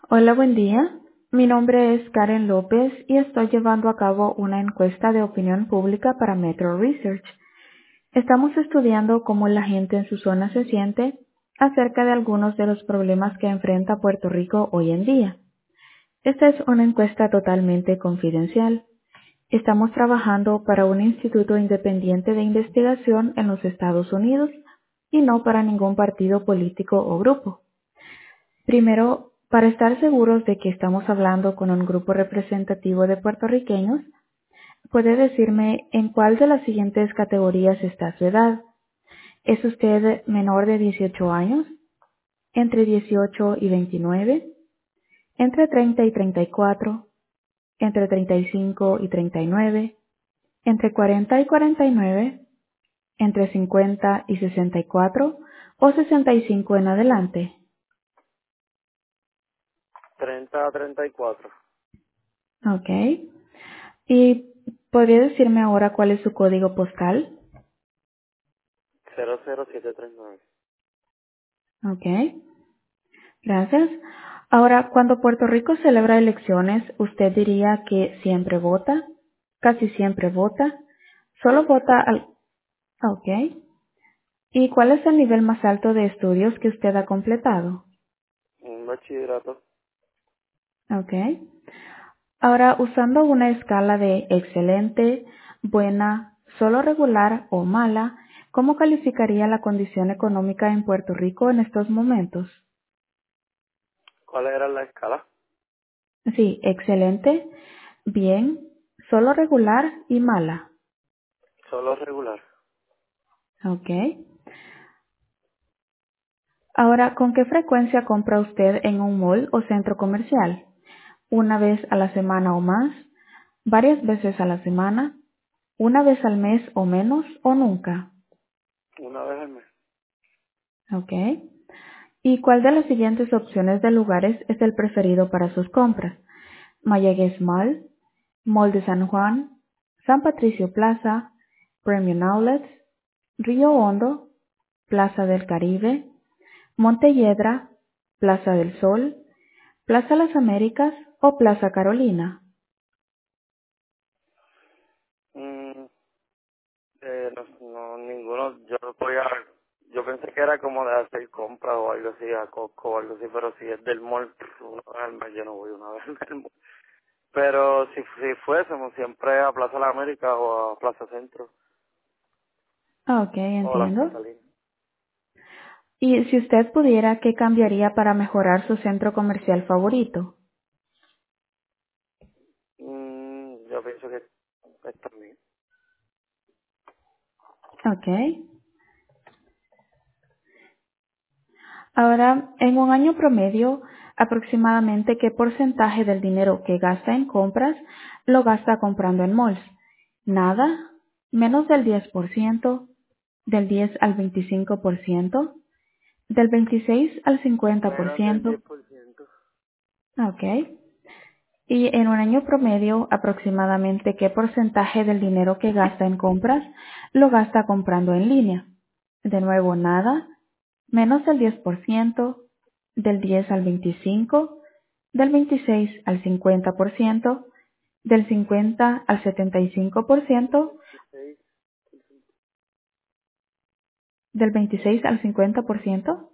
Hola, buen día. Mi nombre es Karen López y estoy llevando a cabo una encuesta de opinión pública para Metro Research. Estamos estudiando cómo la gente en su zona se siente acerca de algunos de los problemas que enfrenta Puerto Rico hoy en día. Esta es una encuesta totalmente confidencial. Estamos trabajando para un instituto independiente de investigación en los Estados Unidos y no para ningún partido político o grupo. Primero, para estar seguros de que estamos hablando con un grupo representativo de puertorriqueños, ¿puede decirme en cuál de las siguientes categorías está su edad? ¿Es usted menor de 18 años? ¿Entre 18 y 29? ¿Entre 30 y 34? ¿Entre 35 y 39? ¿Entre 40 y 49? ¿Entre 50 y 64? ¿O 65 en adelante? 30 a 34. Ok. ¿Y podría decirme ahora cuál es su código postal? 00739. Ok, gracias. Ahora, cuando Puerto Rico celebra elecciones, ¿usted diría que siempre vota? ¿Casi siempre vota? ¿Solo Siempre. vota al... Ok. ¿Y cuál es el nivel más alto de estudios que usted ha completado? Un bachillerato. Ok. Ahora, usando una escala de excelente, buena, solo regular o mala, ¿cómo calificaría la condición económica en Puerto Rico en estos momentos? ¿Cuál era la escala? Sí, excelente, bien, solo regular y mala. Solo regular. Ok. Ahora, ¿con qué frecuencia compra usted en un mall o centro comercial? ¿Una vez a la semana o más? ¿Varias veces a la semana? ¿Una vez al mes o menos o nunca? Una vez al mes. Ok. ¿Y cuál de las siguientes opciones de lugares es el preferido para sus compras? Mayagüez Mall, Mall de San Juan, San Patricio Plaza, Premium Outlets, Río Hondo, Plaza del Caribe, Montelledra, Plaza del Sol, Plaza Las Américas o Plaza Carolina. Mm, ninguno. Yo pensé que era como de hacer compras o algo así, a Costco o algo así, pero si es del mall, una vez al mes, yo no voy una vez al mall. Pero si fuésemos siempre a Plaza de la América o a Plaza Centro Ok, o Las entiendo. Catalinas. Y si usted pudiera, ¿qué cambiaría para mejorar su centro comercial favorito? Yo pienso que está bien. Ok. Ahora, en un año promedio, aproximadamente qué porcentaje del dinero que gasta en compras lo gasta comprando en malls. Nada, menos del 10%, del 10 al 25%, del 26 al Menos del 50%. 10%. Ok. Y en un año promedio, aproximadamente qué porcentaje del dinero que gasta en compras lo gasta comprando en línea. De nuevo, nada, menos del 10%, del 10 al 25%, del 26 al 50%, del 50 al 75%, 26. del 26 al 50%.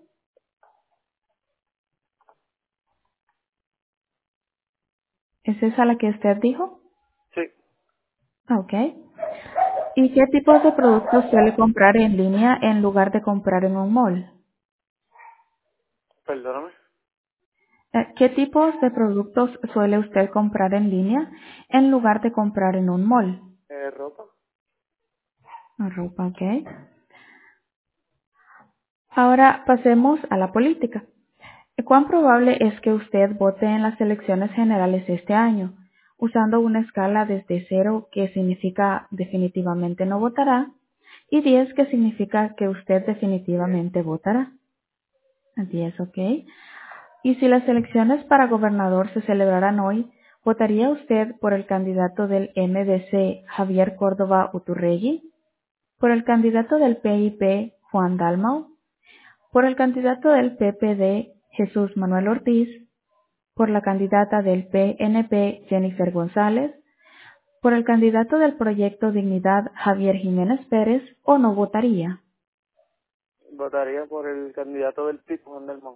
¿Es esa la que usted dijo? Sí, Ok. ¿Y qué tipos de productos suele comprar en línea en lugar de comprar en un mall? perdóname. ¿Qué tipos de productos suele usted comprar en línea en lugar de comprar en un mall? Ropa. Ropa, ok. Ahora pasemos a la política. ¿Cuán probable es que usted vote en las elecciones generales este año? Usando una escala desde 0, que significa definitivamente no votará, y 10, que significa que usted 10. definitivamente votará. 10, ok. Y si las elecciones para gobernador se celebraran hoy, ¿votaría usted por el candidato del MDC, Javier Córdoba Uturregui? ¿Por el candidato del PIP, Juan Dalmau? ¿Por el candidato del PPD, Jesús Manuel Ortiz? por la candidata del PNP Jennifer González, por el candidato del Proyecto Dignidad Javier Jiménez Pérez o no votaría? Votaría por el candidato del PIB, Juan Dalmau.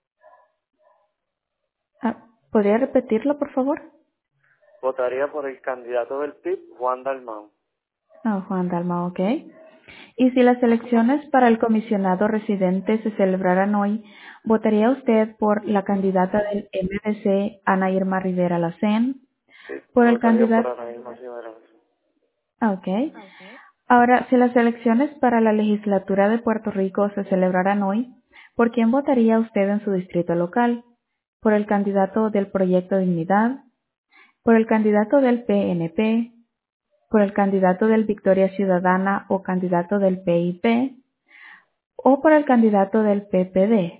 ¿Podría repetirlo, por favor? Votaría por el candidato del PIB, Juan Dalmau. Juan Dalmau, ok. Y si las elecciones para el comisionado residente se celebraran hoy, ¿votaría usted por la candidata del MDC, Ana Irma Rivera Lacén? Sí, Por el votaría por candidato... Ana Irma Rivera. Ok. Ahora, si las elecciones para la legislatura de Puerto Rico se celebraran hoy, ¿por quién votaría usted en su distrito local? ¿Por el candidato del Proyecto Dignidad? ¿Por el candidato del PNP? ¿Por el candidato del Victoria Ciudadana o candidato del PIP? ¿O por el candidato del PPD?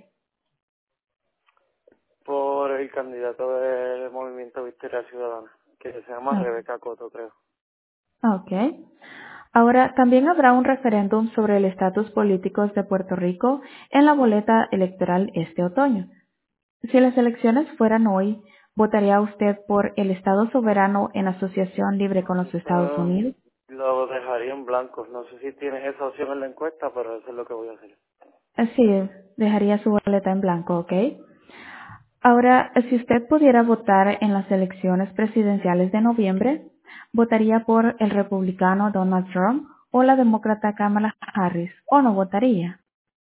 Por el candidato del Movimiento Victoria Ciudadana, que se llama Ah, Rebeca Coto, creo. ok. Ahora, también habrá un referéndum sobre el estatus político de Puerto Rico en la boleta electoral este otoño. Si las elecciones fueran hoy, ¿votaría usted por el Estado soberano en asociación libre con los Estados Unidos? Lo dejaría en blanco. No sé si tienes esa opción en la encuesta, pero eso es lo que voy a hacer. Sí, dejaría su boleta en blanco, ¿ok? Ahora, si usted pudiera votar en las elecciones presidenciales de noviembre, ¿votaría por el republicano Donald Trump o la demócrata Kamala Harris o no votaría?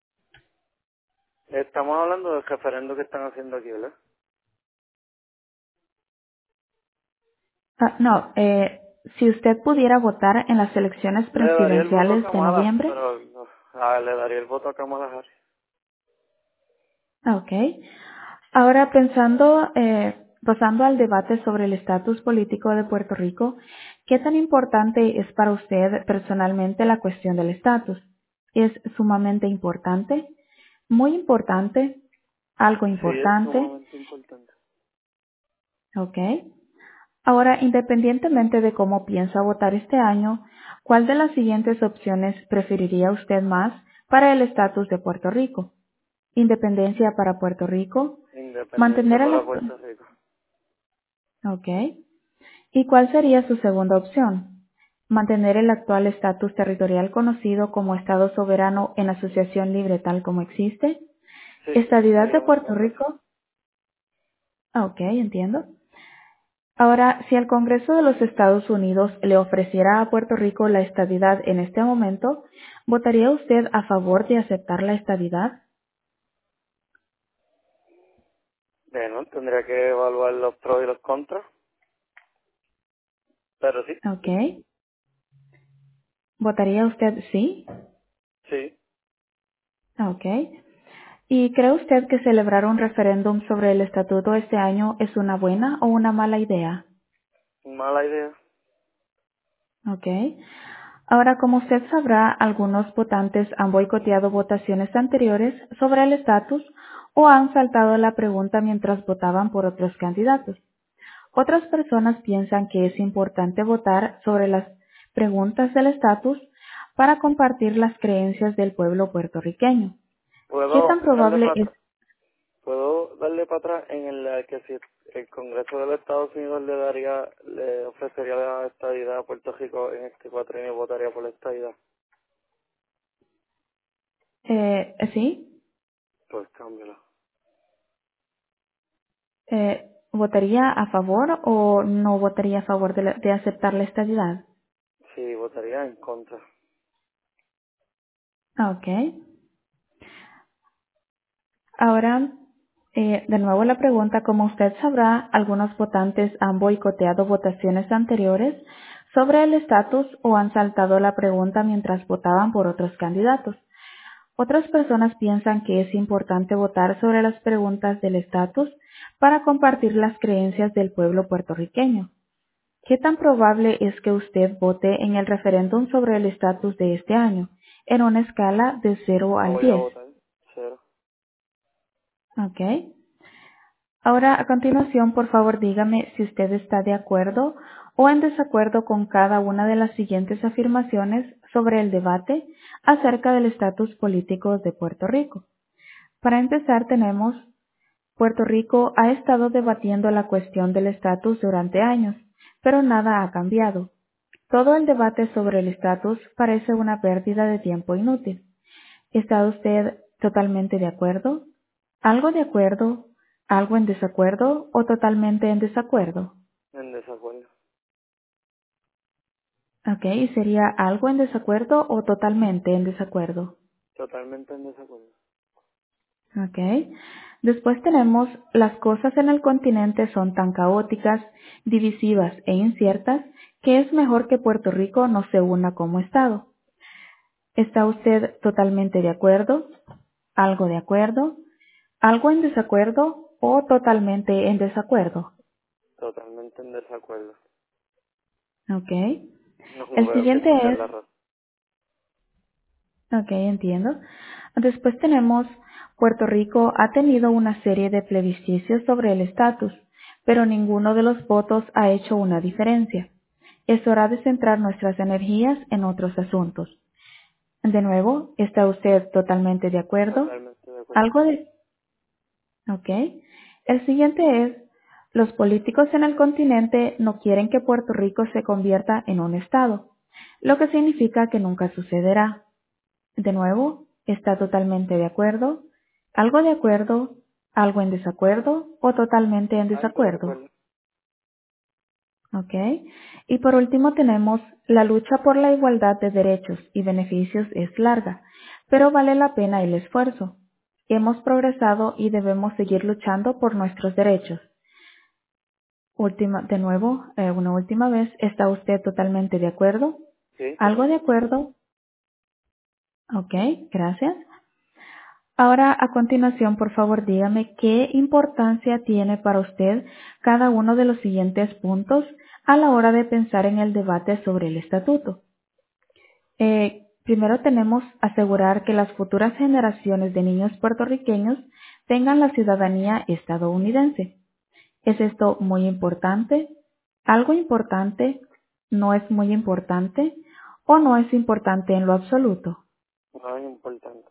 Estamos hablando del referendo que están haciendo aquí, ¿verdad? No, si usted pudiera votar en las elecciones Le daría el voto a presidenciales de Kamala, noviembre, pero le daría el voto a Kamala Harris. ok. Ahora pensando, pasando al debate sobre el estatus político de Puerto Rico, ¿qué tan importante es para usted personalmente la cuestión del estatus? ¿Es sumamente importante? ¿Muy importante? ¿Algo Sí, es importante? sumamente importante. Ok. Ahora, independientemente de cómo piensa votar este año, ¿cuál de las siguientes opciones preferiría usted más para el estatus de Puerto Rico? Independencia para Puerto Rico, Independencia mantener para el... Puerto Rico. Ok. ¿Y cuál sería su segunda opción? Mantener el actual estatus territorial conocido como Estado soberano en asociación libre tal como existe. Sí, Estadidad de sería mi Puerto segunda opción. Rico. Ok, entiendo. Ahora, si el Congreso de los Estados Unidos le ofreciera a Puerto Rico la estadidad en este momento, ¿votaría usted a favor de aceptar la estadidad? Bueno, tendría que evaluar los pros y los contras, pero sí, Ok. ¿Votaría usted sí? sí, Ok. ¿Y cree usted que celebrar un referéndum sobre el estatuto este año es una buena o una mala idea? mala idea. Ok. Ahora, como usted sabrá, algunos votantes han boicoteado votaciones anteriores sobre el estatus o han saltado la pregunta mientras votaban por otros candidatos. Otras personas piensan que es importante votar sobre las preguntas del estatus para compartir las creencias del pueblo puertorriqueño. ¿Qué tan probable es? Puedo darle para atrás en el que si el Congreso de los Estados Unidos le ofrecería la estadidad a Puerto Rico en este cuatrienio, votaría por la estadidad. Sí, Pues cámbialo. ¿votaría a favor o no votaría a favor de aceptar la estadidad? Sí, votaría en contra. Ok. Ahora, de nuevo la pregunta, como usted sabrá, algunos votantes han boicoteado votaciones anteriores sobre el estatus o han saltado la pregunta mientras votaban por otros candidatos. Otras personas piensan que es importante votar sobre las preguntas del estatus para compartir las creencias del pueblo puertorriqueño. ¿Qué tan probable es que usted vote en el referéndum sobre el estatus de este año, en una escala de 0 No al voy a 10? votar. Cero. Ok. Ahora, a continuación, por favor, dígame si usted está de acuerdo o en desacuerdo con cada una de las siguientes afirmaciones sobre el debate acerca del estatus político de Puerto Rico. Para empezar, tenemos Puerto Rico ha estado debatiendo la cuestión del estatus durante años, pero nada ha cambiado. Todo el debate sobre el estatus parece una pérdida de tiempo inútil. ¿Está usted totalmente de acuerdo? ¿Algo de acuerdo? ¿Algo en desacuerdo o totalmente en desacuerdo? En desacuerdo. Ok, ¿y sería algo en desacuerdo o totalmente en desacuerdo? Totalmente en desacuerdo. Ok. Después tenemos las cosas en el continente son tan caóticas, divisivas e inciertas que es mejor que Puerto Rico no se una como Estado. ¿Está usted totalmente de acuerdo? ¿Algo de acuerdo? ¿Algo en desacuerdo o totalmente en desacuerdo? Totalmente en desacuerdo. Ok. No El veo que siguiente tenga es, la razón. ok, entiendo. Después tenemos, Puerto Rico ha tenido una serie de plebiscitos sobre el estatus, pero ninguno de los votos ha hecho una diferencia. Es hora de centrar nuestras energías en otros asuntos. De nuevo, ¿está usted totalmente de acuerdo? Totalmente de acuerdo. ¿Algo de, ok? El siguiente es, los políticos en el continente no quieren que Puerto Rico se convierta en un estado, lo que significa que nunca sucederá. De nuevo, ¿está totalmente de acuerdo? ¿Algo de acuerdo? ¿Algo en desacuerdo? ¿O totalmente en Algo de desacuerdo? acuerdo. ¿Ok? Y por último tenemos, la lucha por la igualdad de derechos y beneficios es larga, pero vale la pena el esfuerzo. Hemos progresado y debemos seguir luchando por nuestros derechos. De nuevo, una última vez, ¿está usted totalmente de acuerdo? Sí, ¿Algo de totalmente. acuerdo? Ok, gracias. Ahora, a continuación, por favor, dígame qué importancia tiene para usted cada uno de los siguientes puntos a la hora de pensar en el debate sobre el estatuto. Primero tenemos asegurar que las futuras generaciones de niños puertorriqueños tengan la ciudadanía estadounidense. ¿Es esto muy importante? ¿Algo importante? ¿No es muy importante? ¿O no es importante en lo absoluto? No es importante.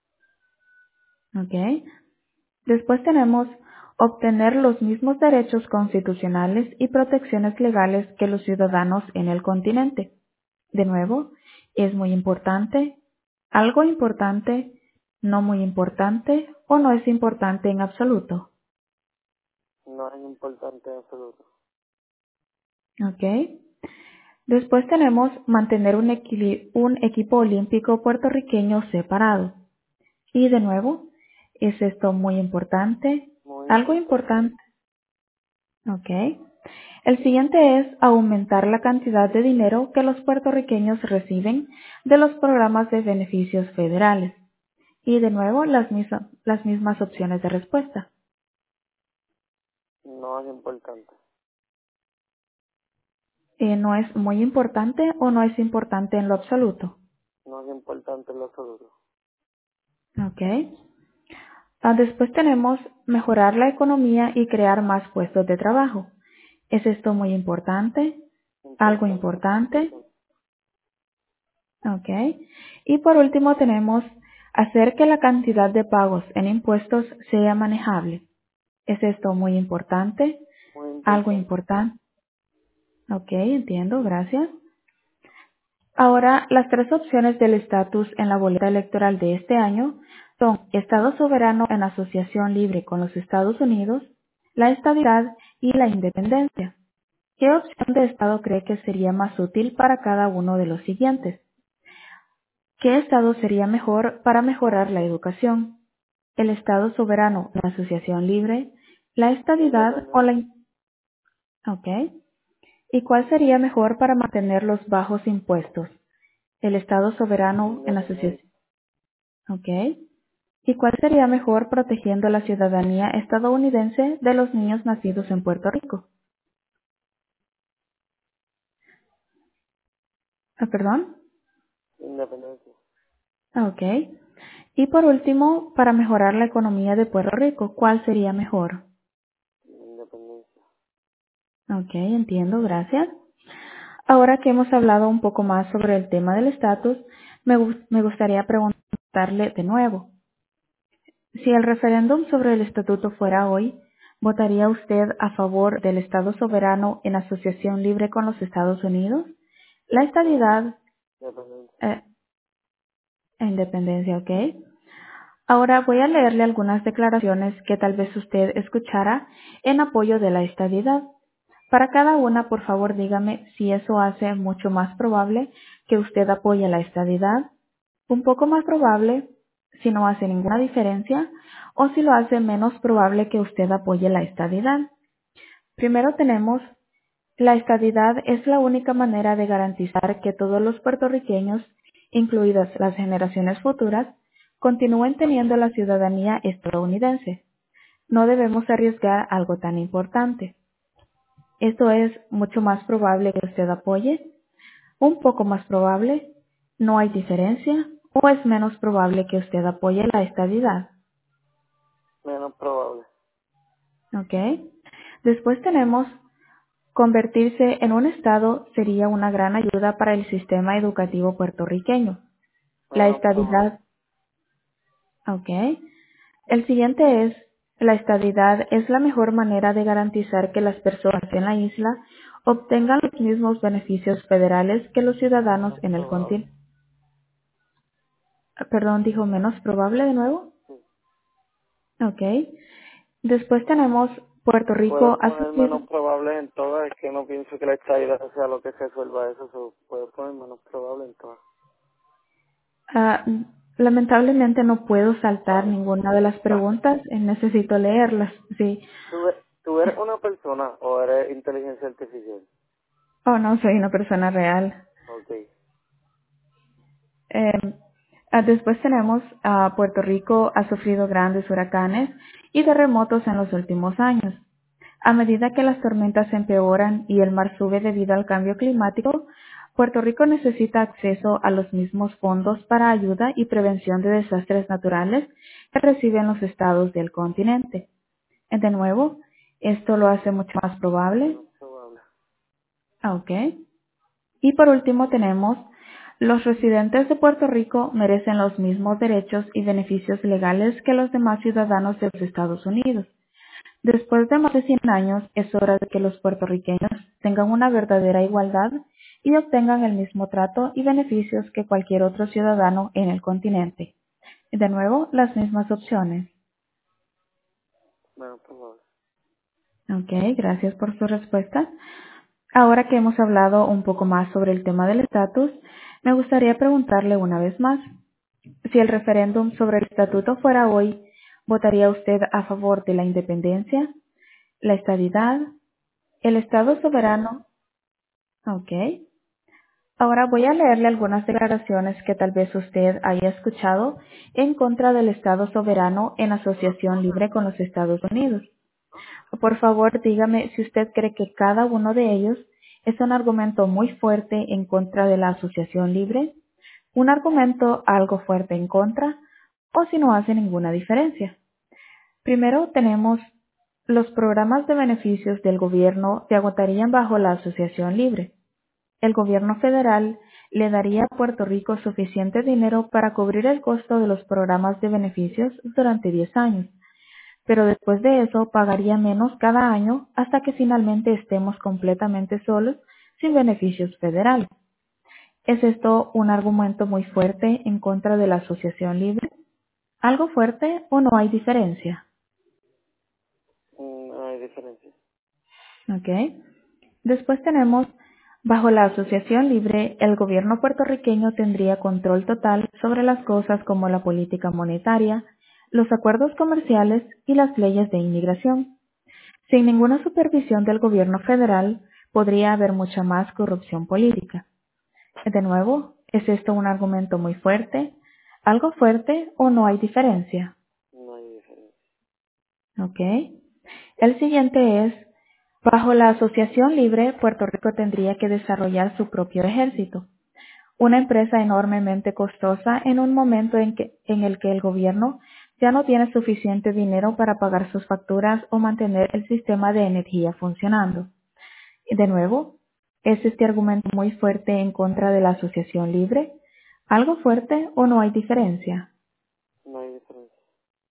¿Ok? Después tenemos obtener los mismos derechos constitucionales y protecciones legales que los ciudadanos en el continente. De nuevo, es muy importante, algo importante, no muy importante o no es importante en absoluto. No es importante en absoluto. ¿Ok? Después tenemos mantener un equipo olímpico puertorriqueño separado. Y de nuevo, ¿es esto muy importante? Muy Algo importante. importante. ¿Ok? El siguiente es aumentar la cantidad de dinero que los puertorriqueños reciben de los programas de beneficios federales. Y de nuevo, las mismas opciones de respuesta. No es importante. ¿No es muy importante o no es importante en lo absoluto? No es importante en lo absoluto. ¿Ok? Después tenemos mejorar la economía y crear más puestos de trabajo. ¿Es esto muy importante? ¿Algo Importante. importante? ¿Ok? Y por último tenemos hacer que la cantidad de pagos en impuestos sea manejable. ¿Es esto muy importante? Muy ¿Algo importante. importante? Ok, entiendo, gracias. Ahora, las tres opciones del estatus en la boleta electoral de este año son Estado soberano en asociación libre con los Estados Unidos, la estabilidad y la independencia. ¿Qué opción de Estado cree que sería más útil para cada uno de los siguientes? ¿Qué Estado sería mejor para mejorar la educación? ¿El Estado soberano en asociación libre, la estabilidad o Independencia. la... Ok. ¿Y cuál sería mejor para mantener los bajos impuestos? ¿El Estado soberano en asociación? Independencia. Ok. ¿Y cuál sería mejor protegiendo la ciudadanía estadounidense de los niños nacidos en Puerto Rico? ¿Perdón? Independencia. Ok. Y por último, para mejorar la economía de Puerto Rico, ¿cuál sería mejor? Independencia. Ok, entiendo, gracias. Ahora que hemos hablado un poco más sobre el tema del estatus, me gustaría preguntarle de nuevo. Si el referéndum sobre el estatuto fuera hoy, ¿votaría usted a favor del Estado soberano en asociación libre con los Estados Unidos? La estadidad Dependencia. e independencia, ¿ok? Ahora voy a leerle algunas declaraciones que tal vez usted escuchara en apoyo de la estadidad. Para cada una, por favor, dígame si eso hace mucho más probable que usted apoye la estadidad, un poco más probable si no hace ninguna diferencia, o si lo hace menos probable que usted apoye la estadidad. Primero tenemos, la estadidad es la única manera de garantizar que todos los puertorriqueños, incluidas las generaciones futuras, continúen teniendo la ciudadanía estadounidense. No debemos arriesgar algo tan importante. Esto es mucho más probable que usted apoye, un poco más probable, no hay diferencia, o es menos probable que usted apoye la estadidad. Menos probable. ¿Ok? Después tenemos, convertirse en un estado sería una gran ayuda para el sistema educativo puertorriqueño. La Menos probable. estadidad, ¿ok? El siguiente es, la estadidad es la mejor manera de garantizar que las personas en la isla obtengan los mismos beneficios federales que los ciudadanos Menos en el probable. continente. Perdón, dijo menos probable de nuevo. Sí. Ok. Después tenemos Puerto Puedes Rico ha poner sufrido. menos probable en todas, es que no pienso que la estadidad sea lo que resuelva eso, puedes poner menos probable en todas. Ah, lamentablemente no puedo saltar ninguna de las Ah, preguntas, necesito leerlas, sí. ¿tú eres una persona o eres inteligencia artificial? Oh, no, soy una persona real. Ok. Eh, Después tenemos Puerto Rico ha sufrido grandes huracanes y terremotos en los últimos años. A medida que las tormentas empeoran y el mar sube debido al cambio climático, Puerto Rico necesita acceso a los mismos fondos para ayuda y prevención de desastres naturales que reciben los estados del continente. De nuevo, esto lo hace mucho más probable. Menos probable. Ok. Y por último tenemos, los residentes de Puerto Rico merecen los mismos derechos y beneficios legales que los demás ciudadanos de los Estados Unidos. Después de más de 100 años, es hora de que los puertorriqueños tengan una verdadera igualdad y obtengan el mismo trato y beneficios que cualquier otro ciudadano en el continente. De nuevo, las mismas opciones. Menos probable. Ok, gracias por su respuesta. Ahora que hemos hablado un poco más sobre el tema del estatus, me gustaría preguntarle una vez más, si el referéndum sobre el estatuto fuera hoy, ¿votaría usted a favor de la independencia, la estadidad, el La Estado independencia. soberano? Ok. Ahora voy a leerle algunas declaraciones que tal vez usted haya escuchado en contra del Estado soberano en asociación libre con los Estados Unidos. Por favor, dígame si usted cree que cada uno de ellos es un argumento muy fuerte en contra de la asociación libre, un argumento algo fuerte en contra, o si no hace ninguna diferencia. Primero tenemos los programas de beneficios del gobierno se agotarían bajo la asociación libre. El gobierno federal le daría a Puerto Rico suficiente dinero para cubrir el costo de los programas de beneficios durante 10 años, pero después de eso pagaría menos cada año hasta que finalmente estemos completamente solos sin beneficios federales. ¿Es esto un argumento muy fuerte en contra de la asociación libre? ¿Algo fuerte o no hay diferencia? No hay diferencia. ¿Ok? Después tenemos, bajo la asociación libre, el gobierno puertorriqueño tendría control total sobre las cosas como la política monetaria, los acuerdos comerciales y las leyes de inmigración. Sin ninguna supervisión del gobierno federal, podría haber mucha más corrupción política. De nuevo, ¿es esto un argumento muy fuerte? ¿Algo fuerte o no hay diferencia? No hay diferencia. ¿Ok? El siguiente es, bajo la asociación libre, Puerto Rico tendría que desarrollar su propio ejército, una empresa enormemente costosa en un momento en el que el gobierno ya no tiene suficiente dinero para pagar sus facturas o mantener el sistema de energía funcionando. De nuevo, ¿es este argumento muy fuerte en contra de la asociación libre? ¿Algo fuerte o no hay diferencia? No hay diferencia.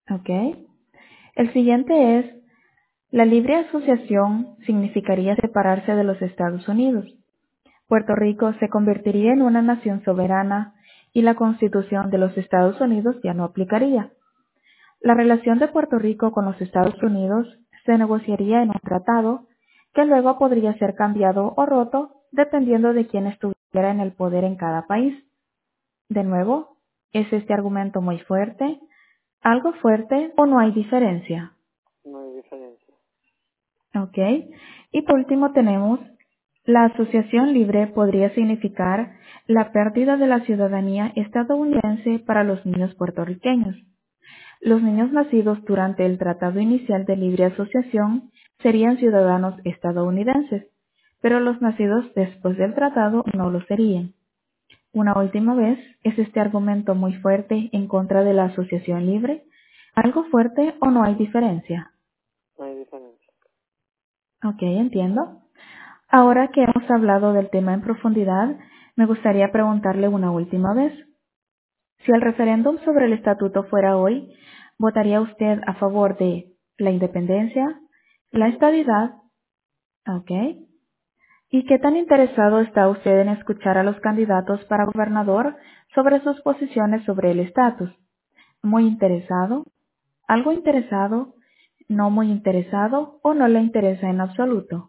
Ok. El siguiente es, la libre asociación significaría separarse de los Estados Unidos. Puerto Rico se convertiría en una nación soberana y la Constitución de los Estados Unidos ya no aplicaría. La relación de Puerto Rico con los Estados Unidos se negociaría en un tratado que luego podría ser cambiado o roto dependiendo de quién estuviera en el poder en cada país. De nuevo, ¿es este argumento muy fuerte, algo fuerte o no hay diferencia? No hay diferencia. Ok. Y por último tenemos, la asociación libre podría significar la pérdida de la ciudadanía estadounidense para los niños puertorriqueños. Los niños nacidos durante el Tratado Inicial de Libre Asociación serían ciudadanos estadounidenses, pero los nacidos después del tratado no lo serían. Una última vez, ¿es este argumento muy fuerte en contra de la asociación libre? ¿Algo fuerte o no hay diferencia? No hay diferencia. Ok, entiendo. Ahora que hemos hablado del tema en profundidad, me gustaría preguntarle una última vez. Si el referéndum sobre el estatuto fuera hoy, ¿votaría usted a favor de la independencia, la estadidad? Ok. ¿Y qué tan interesado está usted en escuchar a los candidatos para gobernador sobre sus posiciones sobre el estatus? ¿Muy interesado? ¿Algo interesado? ¿No muy interesado? ¿O no le interesa en absoluto?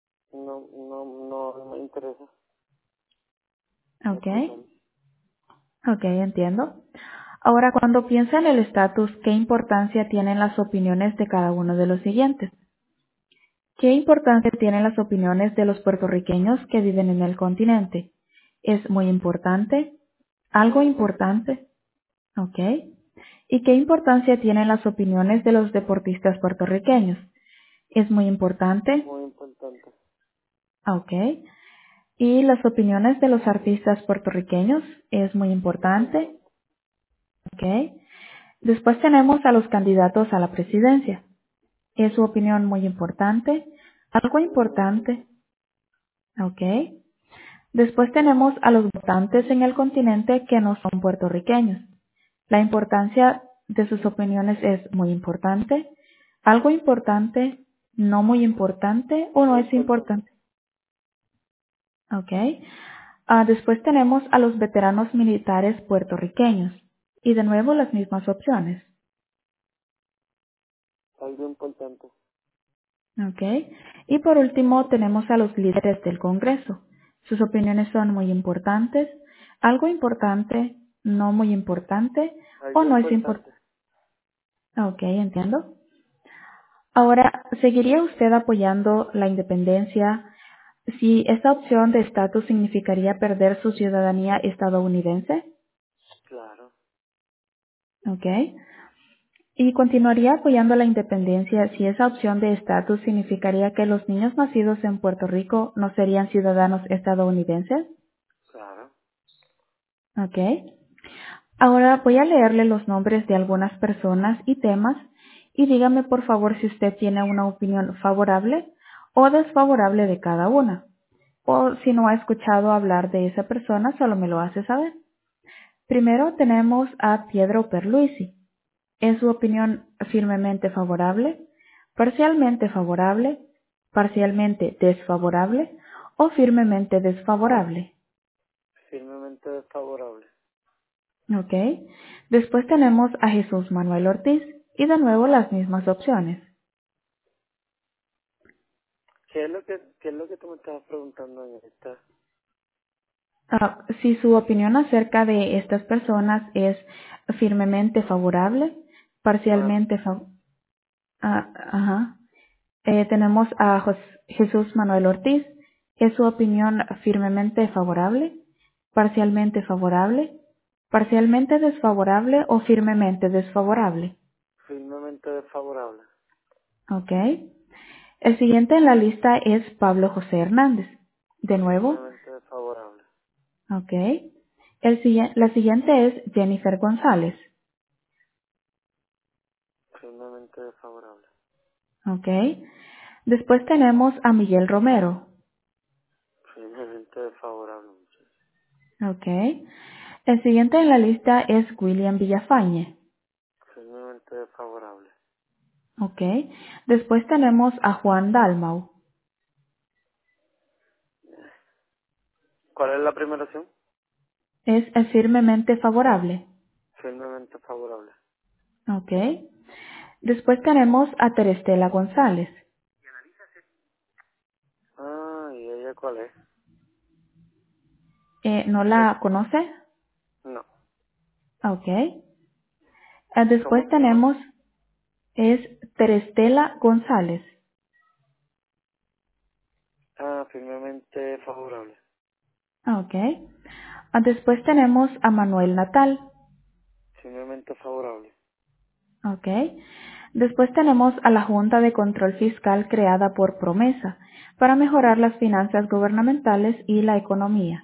No me interesa Ok. escuchar. Ok, entiendo. Ahora, cuando piensa en el estatus, ¿qué importancia tienen las opiniones de cada uno de los siguientes? ¿Qué importancia tienen las opiniones de los puertorriqueños que viven en el continente? ¿Es muy importante? ¿Algo Muy importante. importante? Ok. ¿Y qué importancia tienen las opiniones de los deportistas puertorriqueños? ¿Es muy importante? Muy importante. Ok. ¿Y las opiniones de los artistas puertorriqueños? ¿Es muy importante? Importante. Ok. Después tenemos a los candidatos a la presidencia. ¿Es su opinión muy importante? ¿Algo Sí, muy importante? importante. Ok. Después tenemos a los votantes en el continente que no son puertorriqueños. La importancia de sus opiniones es muy importante, algo importante, no muy importante o no Muy es importante. importante. Ok. Después tenemos a los veteranos militares puertorriqueños. Y de nuevo las mismas opciones. Algo importante. Ok. Y por último tenemos a los líderes del Congreso. Sus opiniones son muy importantes, algo importante, no muy importante o Algo no es importante. importante. Ok, entiendo. Ahora, ¿seguiría usted apoyando la independencia si esta opción de estatus significaría perder su ciudadanía estadounidense? Claro. Ok. ¿Y continuaría apoyando la independencia si esa opción de estatus significaría que los niños nacidos en Puerto Rico no serían ciudadanos estadounidenses? Claro. Ok. Ahora voy a leerle los nombres de algunas personas y temas y dígame por favor si usted tiene una opinión favorable o desfavorable de cada una. O si no ha escuchado hablar de esa persona, solo me lo hace saber. Primero tenemos a Pietro Perluisi. ¿Es su opinión firmemente favorable, parcialmente desfavorable o firmemente desfavorable? Firmemente desfavorable. Ok. Después tenemos a Jesús Manuel Ortiz y de nuevo las mismas opciones. ¿Qué es lo que tú me estabas preguntando en esta? Si su opinión acerca de estas personas es firmemente favorable, Ah, parcialmente favorable. Ajá. Tenemos a Jesús Manuel Ortiz. ¿Es su opinión firmemente favorable, parcialmente desfavorable o firmemente desfavorable? firmemente desfavorable. Ok. El siguiente en la lista es Pablo José Hernández. De nuevo. Firmemente desfavorable. Ok. La siguiente es Jennifer González. Firmemente desfavorable. Ok. Después tenemos a Miguel Romero. Firmemente desfavorable, muchachos. Ok. El siguiente en la lista es William Villafañe. Firmemente desfavorable. Ok. Después tenemos a Juan Dalmau. ¿Cuál es la primera opción? Es firmemente favorable. Firmemente favorable. Ok. Después tenemos a Terestela González. Ah, ¿y ella cuál es? ¿No Eh, la conoce? no. Ok. ¿Cómo Después se llama? tenemos, es Terestela González. Ah, firmemente favorable. Ok. Después tenemos a Manuel Natal. Firmemente favorable. Ok. Después tenemos a la Junta de Control Fiscal creada por Promesa para mejorar las finanzas gubernamentales y la economía.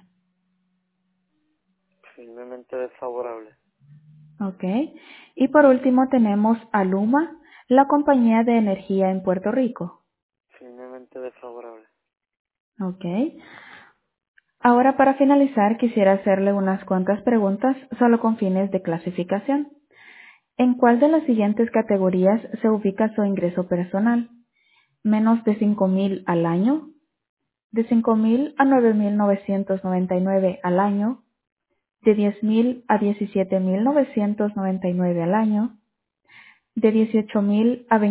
Firmemente desfavorable. Ok. Y por último tenemos a Luma, la compañía de energía en Puerto Rico. Firmemente desfavorable. Ok. Ahora para finalizar quisiera hacerle unas cuantas preguntas solo con fines de clasificación. ¿En cuál de las siguientes categorías se ubica su ingreso personal? ¿Menos de 5,000 al año? ¿De 5,000 a 9,999 al año? ¿De 10,000 a 17,999 al año? ¿De 18,000 a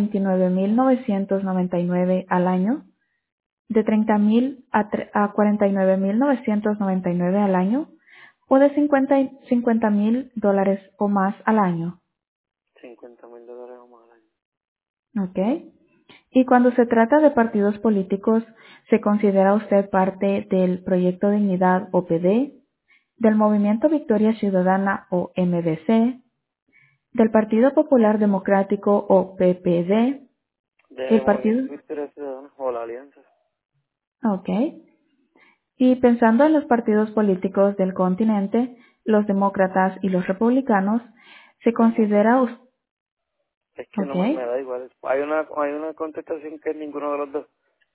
29,999 al año? ¿De 30,000 a 49,999 al año? ¿O de 50,000 dólares o más al año? $50,000 o más al año. ¿Ok? Y cuando se trata de partidos políticos, ¿se considera usted parte del Proyecto Dignidad o PD, del Movimiento Victoria Ciudadana o MDC, del Partido Popular Democrático o PPD, De el partido? Movimiento Victoria Ciudadana o la Alianza. Ok. Y pensando en los partidos políticos del continente, los demócratas y los republicanos, ¿se Ninguno. considera usted? Es que Ok. no me da igual. Hay una contestación que es ninguno de los dos.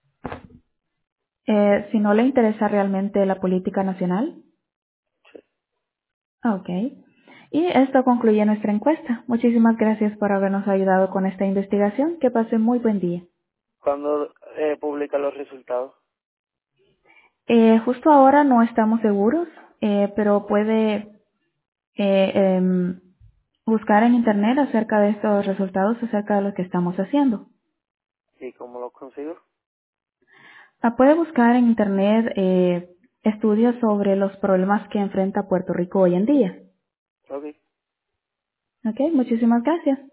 Si no le interesa realmente la política nacional. Sí. Ok. Y esto concluye nuestra encuesta. Muchísimas gracias por habernos ayudado con esta investigación. Que pase muy buen día. ¿Cuándo publica los resultados? Justo ahora no estamos seguros, pero puede buscar en Internet acerca de estos resultados, acerca de lo que estamos haciendo. ¿Y cómo los consigo? Puede buscar en Internet estudios sobre los problemas que enfrenta Puerto Rico hoy en día. Ok. Ok, muchísimas gracias.